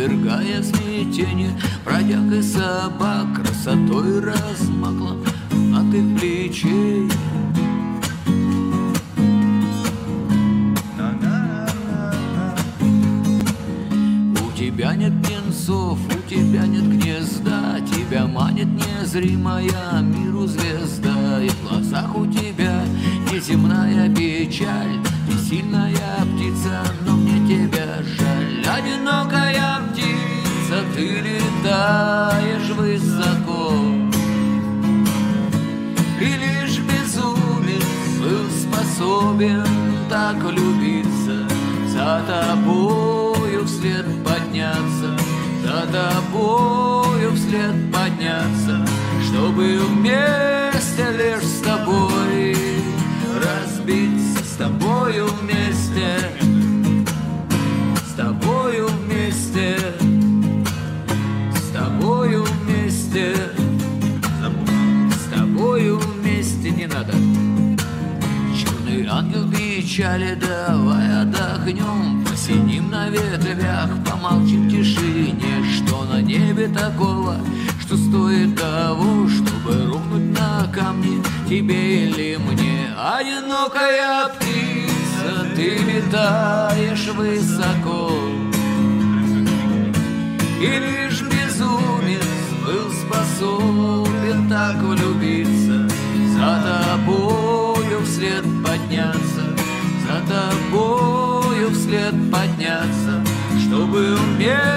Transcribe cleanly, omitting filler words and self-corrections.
повергая в смятение. Бродяг и собак красотой размакла от их плечей. У тебя нет птенцов, у тебя нет гнезда, тебя манит незримая миру звезда. И в глазах у тебя неземная печаль, ты сильная птица, но мне тебя жаль. Одинокая птица, ты летаешь высоко, и лишь безумец был способен так влюбиться. За тобою вслед подняться, за тобою вслед подняться, чтобы вместе лишь с тобой разбиться, с тобою вместе, с тобою вместе, с тобою вместе, с тобою вместе. Не надо. Черный ангел печали, давай отдохнем, посидим на ветвях, помолчим в тишине. Что на небе такого, что стоит того, чтобы рухнуть на камни тебе или мне? Одинокая птица, ты летаешь высоко, и лишь безумец был способен так влюбиться. За тобою вслед подняться, за тобою вслед подняться, чтобы вместе